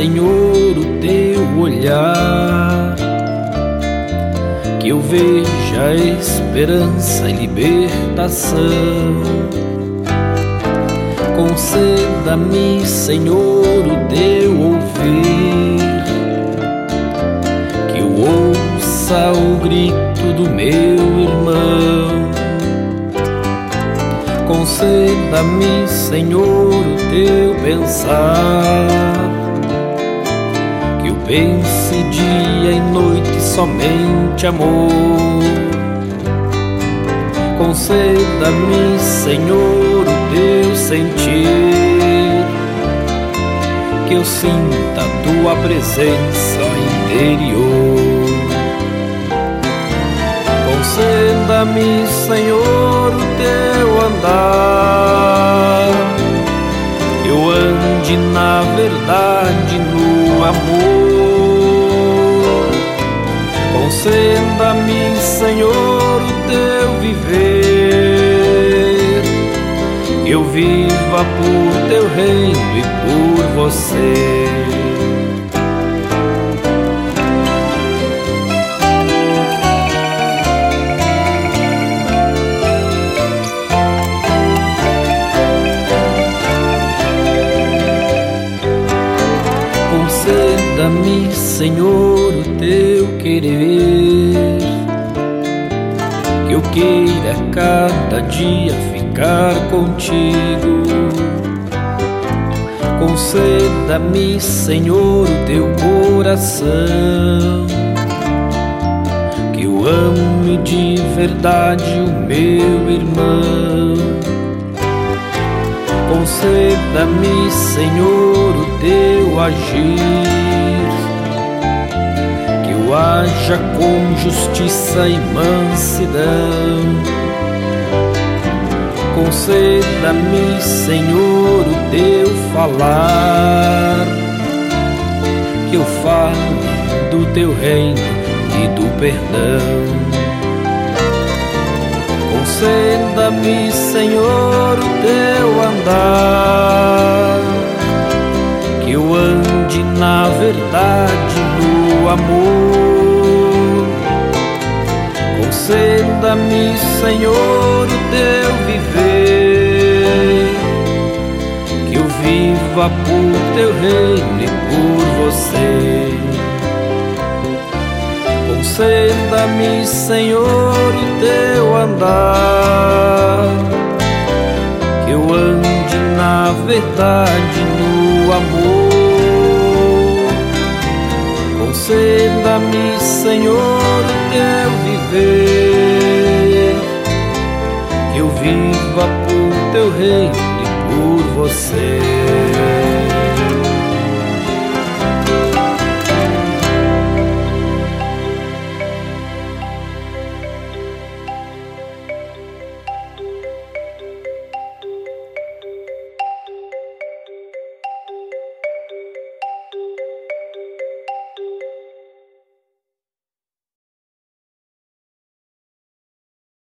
Senhor, o teu olhar, que eu veja esperança e libertação. Conceda-me, Senhor, o teu ouvir, que eu ouça o grito do meu irmão. Conceda-me, Senhor, o teu pensar, que eu pense dia e noite somente amor. Conceda-me, Senhor, o teu sentir, que eu sinta a tua presença interior. Conceda-me, Senhor, o teu andar, que eu ande na verdade, no amor. Conceda-me, Senhor, o teu viver, que eu viva por teu reino e por você. Conceda-me, Senhor, o teu querer, que eu queira cada dia ficar contigo. Conceda-me, Senhor, o teu coração, que eu ame de verdade o meu irmão. Conceda-me, Senhor, o teu agir, que eu haja com justiça e mansidão. Conceda-me, Senhor, o teu falar, que eu fale do teu reino e do perdão. Conceda-me, Senhor, o teu andar, que eu ande na verdade, no amor. Conceda-me, Senhor, o teu viver, que eu viva por teu reino e por você. Conceda-me, Senhor, o teu andar, que eu ande na verdade, no amor. Conceda-me, Senhor, o teu viver, que eu viva por teu reino e por você.